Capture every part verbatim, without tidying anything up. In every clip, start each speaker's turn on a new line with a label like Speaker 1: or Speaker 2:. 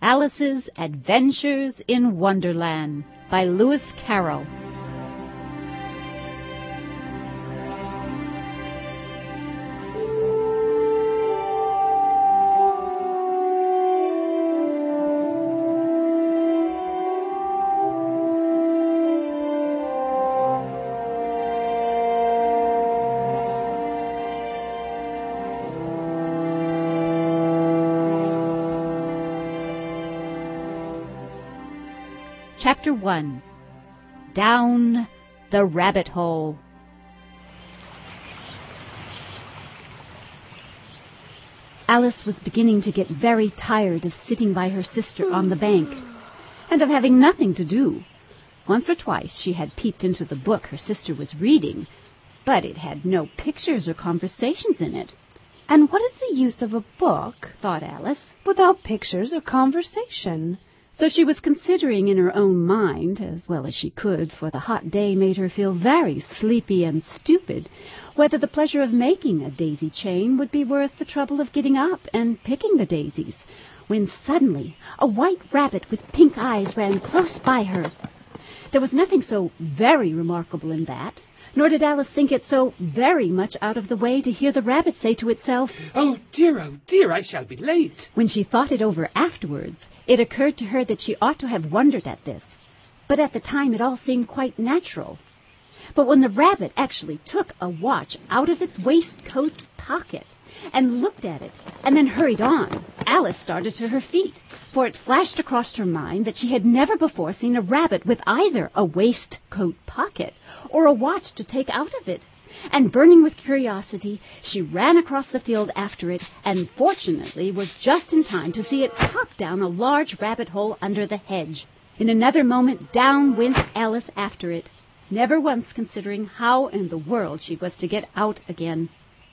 Speaker 1: Alice's Adventures in Wonderland by Lewis Carroll. Chapter one. Down the Rabbit Hole. Alice was beginning to get very tired of sitting by her sister on the bank, and of having nothing to do. Once or twice she had peeped into the book her sister was reading, but it had no pictures or conversations in it.
Speaker 2: And what is the use of a book,
Speaker 1: thought Alice,
Speaker 2: without pictures or conversation?
Speaker 1: So she was considering in her own mind, as well as she could, for the hot day made her feel very sleepy and stupid, whether the pleasure of making a daisy chain would be worth the trouble of getting up and picking the daisies, when suddenly a white rabbit with pink eyes ran close by her. There was nothing so very remarkable in that, nor did Alice think it so very much out of the way to hear the rabbit say to itself,
Speaker 3: "Oh dear, oh dear, I shall be late."
Speaker 1: When she thought it over afterwards, it occurred to her that she ought to have wondered at this, but at the time it all seemed quite natural. But when the rabbit actually took a watch out of its waistcoat pocket and looked at it, and then hurried on, Alice started to her feet, for it flashed across her mind that she had never before seen a rabbit with either a waistcoat pocket or a watch to take out of it. And burning with curiosity, she ran across the field after it, and fortunately was just in time to see it pop down a large rabbit hole under the hedge. In another moment down went Alice after it, never once considering how in the world she was to get out again.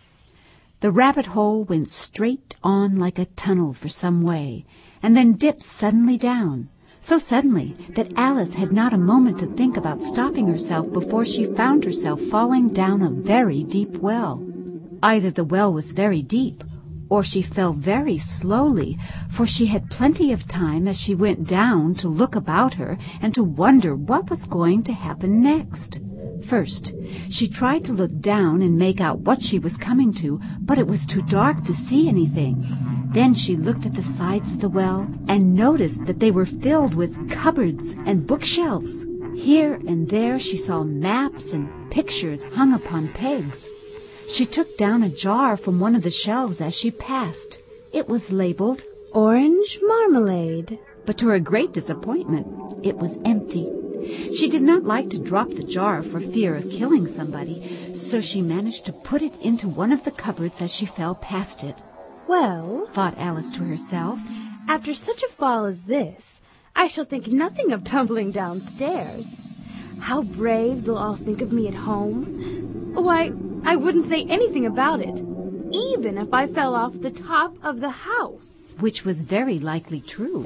Speaker 1: The rabbit hole went straight on like a tunnel for some way, and then dipped suddenly down, so suddenly that Alice had not a moment to think about stopping herself before she found herself falling down a very deep well. Either the well was very deep, or she fell very slowly, for she had plenty of time as she went down to look about her and to wonder what was going to happen next. First, she tried to look down and make out what she was coming to, but it was too dark to see anything. Then she looked at the sides of the well and noticed that they were filled with cupboards and bookshelves. Here and there she saw maps and pictures hung upon pegs. She took down a jar from one of the shelves as she passed. It was labeled
Speaker 2: Orange Marmalade.
Speaker 1: But to her great disappointment, it was empty. She did not like to drop the jar for fear of killing somebody, so she managed to put it into one of the cupboards as she fell past it.
Speaker 2: Well,
Speaker 1: thought Alice to herself,
Speaker 2: after such a fall as this, I shall think nothing of tumbling downstairs. How brave they'll all think of me at home. Why, I wouldn't say anything about it, even if I fell off the top of the house.
Speaker 1: Which was very likely true.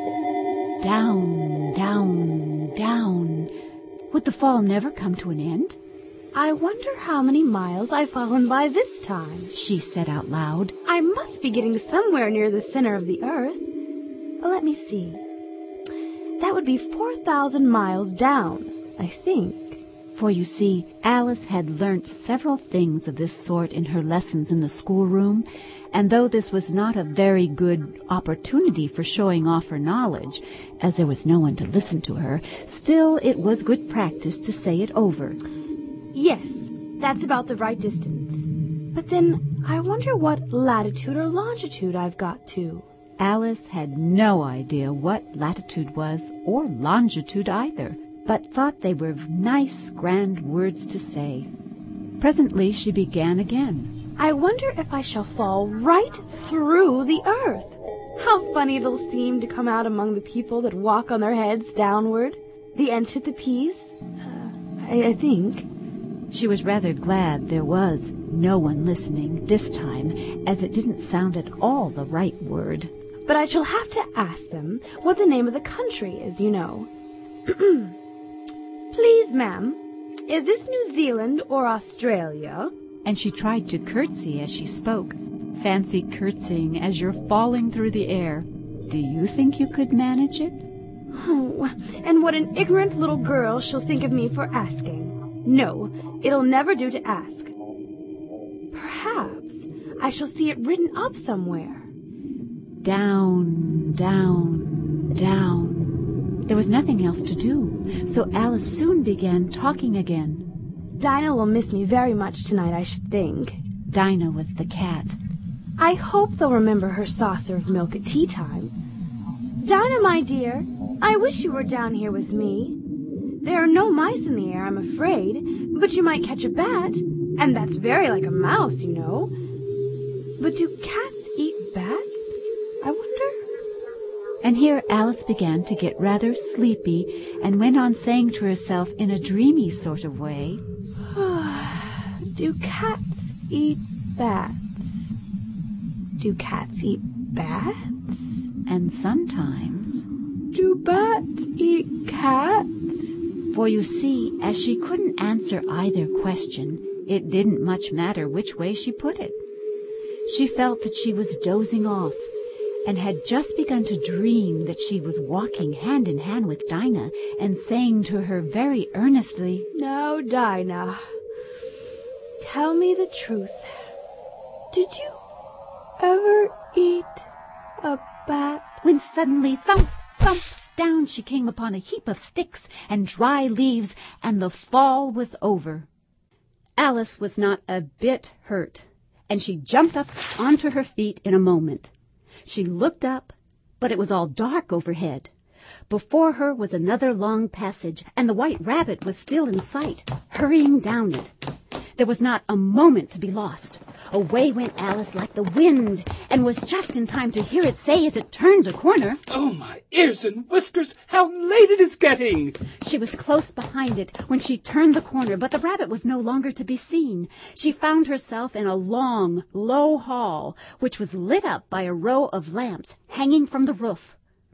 Speaker 1: Down, down, down. Would the fall never come to an end?
Speaker 2: I wonder how many miles I've fallen by this time,
Speaker 1: she said out loud.
Speaker 2: I must be getting somewhere near the center of the earth. Let me see. That would be four thousand miles down, I think.
Speaker 1: For you see, Alice had learnt several things of this sort in her lessons in the schoolroom, and though this was not a very good opportunity for showing off her knowledge, as there was no one to listen to her, still it was good practice to say it over.
Speaker 2: Yes, that's about the right distance. But then I wonder what latitude or longitude I've got to.
Speaker 1: Alice had no idea what latitude was, or longitude either, but thought they were nice, grand words to say. Presently she began again.
Speaker 2: I wonder if I shall fall right through the earth. How funny it'll seem to come out among the people that walk on their heads downward. The Antipathes, uh, I, I think.
Speaker 1: She was rather glad there was no one listening this time, as it didn't sound at all the right word.
Speaker 2: But I shall have to ask them what the name of the country is, you know. Please, ma'am, is this New Zealand or Australia?
Speaker 1: And she tried to curtsy as she spoke. Fancy curtsying as you're falling through the air. Do you think you could manage it?
Speaker 2: Oh, and what an ignorant little girl she'll think of me for asking. No, it'll never do to ask. Perhaps I shall see it written up somewhere.
Speaker 1: Down, down, down. There was nothing else to do, so Alice soon began talking again.
Speaker 2: Dinah will miss me very much tonight, I should think.
Speaker 1: Dinah was the cat.
Speaker 2: I hope they'll remember her saucer of milk at tea time. Dinah, my dear, I wish you were down here with me. There are no mice in the air, I'm afraid, but you might catch a bat, and that's very like a mouse, you know. But do cats eat bats, I wonder?
Speaker 1: And here Alice began to get rather sleepy and went on saying to herself in a dreamy sort of way,
Speaker 2: Do cats eat bats? Do cats eat bats?
Speaker 1: And sometimes,
Speaker 2: Do bats eat cats?
Speaker 1: For you see, as she couldn't answer either question, it didn't much matter which way she put it. She felt that she was dozing off, and had just begun to dream that she was walking hand in hand with Dinah and saying to her very earnestly,
Speaker 2: Now, Dinah, tell me the truth. Did you ever eat a bat?
Speaker 1: When suddenly, thump, thump, down she came upon a heap of sticks and dry leaves, and the fall was over. Alice was not a bit hurt, and she jumped up onto her feet in a moment. She looked up, but it was all dark overhead. Before her was another long passage, and the White Rabbit was still in sight, hurrying down it. There was not a moment to be lost. Away went Alice like the wind, and was just in time to hear it say as it turned a corner,
Speaker 3: Oh, my ears and whiskers, how late it is getting!
Speaker 1: She was close behind it when she turned the corner, but the rabbit was no longer to be seen. She found herself in a long, low hall, which was lit up by a row of lamps hanging from the roof.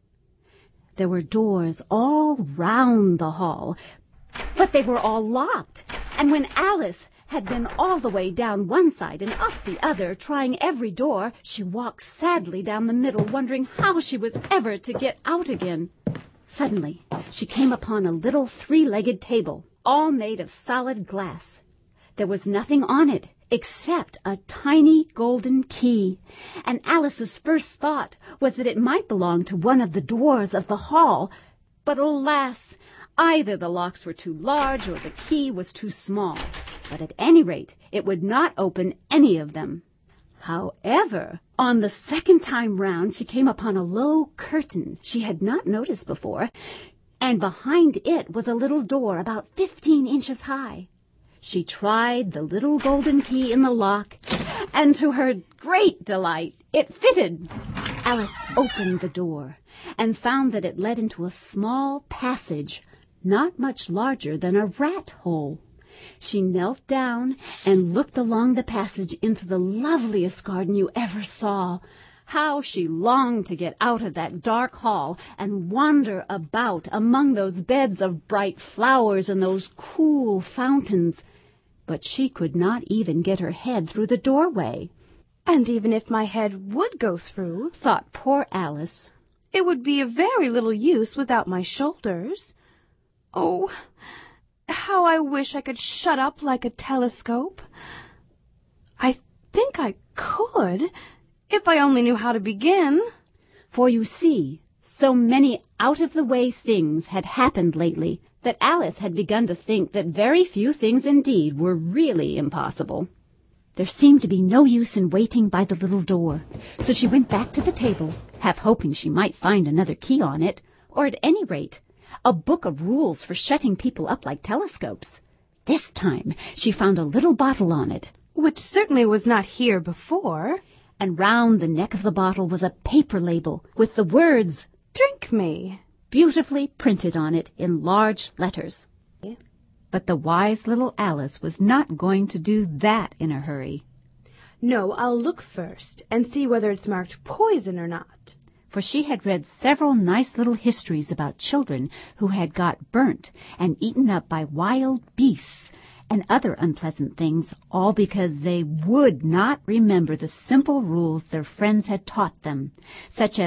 Speaker 1: There were doors all round the hall, but they were all locked, and when Alice had been all the way down one side and up the other, trying every door, she walked sadly down the middle, wondering how she was ever to get out again. Suddenly, she came upon a little three-legged table, all made of solid glass. There was nothing on it except a tiny golden key, and Alice's first thought was that it might belong to one of the dwarfs of the hall. But alas, either the locks were too large or the key was too small. But at any rate, it would not open any of them. However, on the second time round, she came upon a low curtain she had not noticed before, and behind it was a little door about fifteen inches high. She tried the little golden key in the lock, and to her great delight, it fitted. Alice opened the door and found that it led into a small passage, not much larger than a rat hole. She knelt down and looked along the passage into the loveliest garden you ever saw. How she longed to get out of that dark hall and wander about among those beds of bright flowers and those cool fountains. But she could not even get her head through the doorway.
Speaker 2: And even if my head would go through,
Speaker 1: thought poor Alice,
Speaker 2: it would be of very little use without my shoulders. Oh, how I wish I could shut up like a telescope. I think I could, if I only knew how to begin.
Speaker 1: For you see, so many out-of-the-way things had happened lately that Alice had begun to think that very few things indeed were really impossible. There seemed to be no use in waiting by the little door, so she went back to the table, half hoping she might find another key on it, or at any rate, a book of rules for shutting people up like telescopes. This time she found a little bottle on it,
Speaker 2: which certainly was not here before,
Speaker 1: and round the neck of the bottle was a paper label with the words,
Speaker 2: Drink me,
Speaker 1: beautifully printed on it in large letters. But the wise little Alice was not going to do that in a hurry.
Speaker 2: No, I'll look first and see whether it's marked poison or not.
Speaker 1: For she had read several nice little histories about children who had got burnt and eaten up by wild beasts and other unpleasant things, all because they would not remember the simple rules their friends had taught them, such as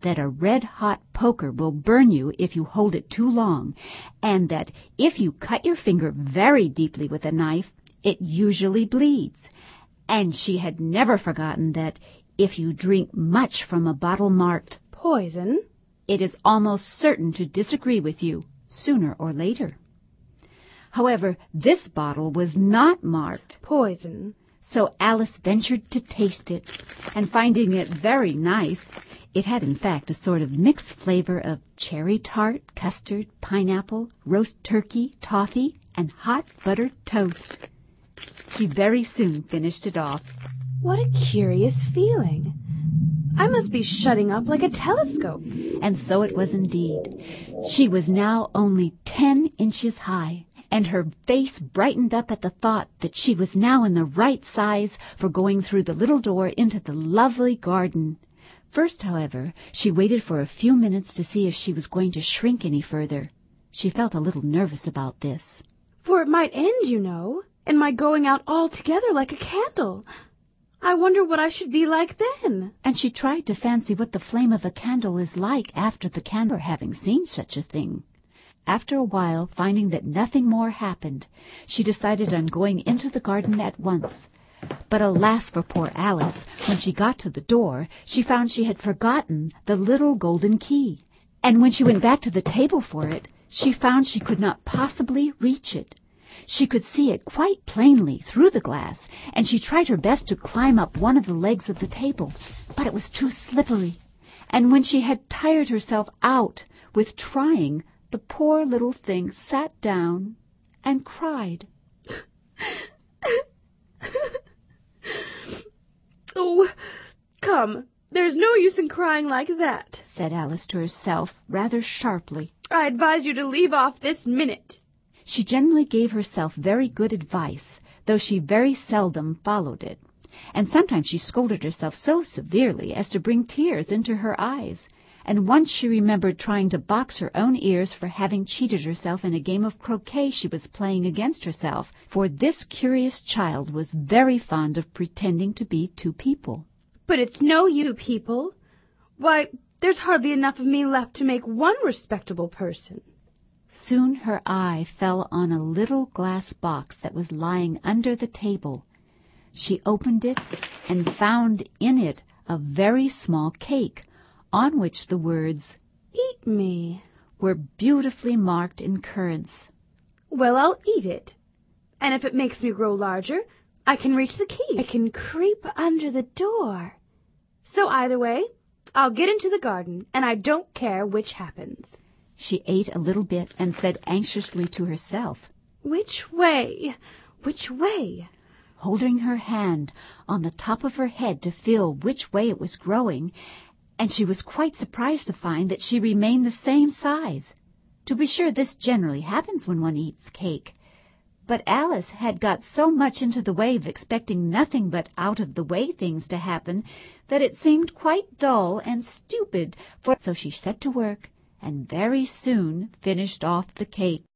Speaker 1: that a red-hot poker will burn you if you hold it too long, and that if you cut your finger very deeply with a knife, it usually bleeds. And she had never forgotten that if you drink much from a bottle marked
Speaker 2: Poison,
Speaker 1: it is almost certain to disagree with you sooner or later. However, this bottle was not marked
Speaker 2: poison.
Speaker 1: So Alice ventured to taste it, and finding it very nice, it had in fact a sort of mixed flavor of cherry tart, custard, pineapple, roast turkey, toffee, and hot buttered toast. She very soon finished it off.
Speaker 2: What a curious feeling. I must be shutting up like a telescope.
Speaker 1: And so it was indeed. She was now only ten inches high, and her face brightened up at the thought that she was now in the right size for going through the little door into the lovely garden. First, however, she waited for a few minutes to see if she was going to shrink any further. She felt a little nervous about this.
Speaker 2: For it might end, you know, in my going out altogether like a candle. I wonder what I should be like then.
Speaker 1: And she tried to fancy what the flame of a candle is like after the candle, having seen such a thing. After a while, finding that nothing more happened, she decided on going into the garden at once. But alas for poor Alice, when she got to the door, she found she had forgotten the little golden key. And when she went back to the table for it, she found she could not possibly reach it. She could see it quite plainly through the glass, and she tried her best to climb up one of the legs of the table, but it was too slippery. And when she had tired herself out with trying, the poor little thing sat down and cried.
Speaker 2: Oh, come, there's no use in crying like that,
Speaker 1: said Alice to herself rather sharply.
Speaker 2: I advise you to leave off this minute.
Speaker 1: She generally gave herself very good advice, though she very seldom followed it, and sometimes she scolded herself so severely as to bring tears into her eyes, and once she remembered trying to box her own ears for having cheated herself in a game of croquet she was playing against herself, for this curious child was very fond of pretending to be two people.
Speaker 2: But it's no you people. Why, there's hardly enough of me left to make one respectable person.
Speaker 1: Soon her eye fell on a little glass box that was lying under the table. She opened it and found in it a very small cake, on which the words,
Speaker 2: "Eat me,"
Speaker 1: were beautifully marked in currants.
Speaker 2: Well, I'll eat it. And if it makes me grow larger, I can reach the key. I can creep under the door. So either way, I'll get into the garden, and I don't care which happens.
Speaker 1: She ate a little bit and said anxiously to herself,
Speaker 2: Which way? Which way?
Speaker 1: Holding her hand on the top of her head to feel which way it was growing, and she was quite surprised to find that she remained the same size. To be sure, this generally happens when one eats cake. But Alice had got so much into the way of expecting nothing but out-of-the-way things to happen that it seemed quite dull and stupid, for so she set to work and very soon finished off the cake.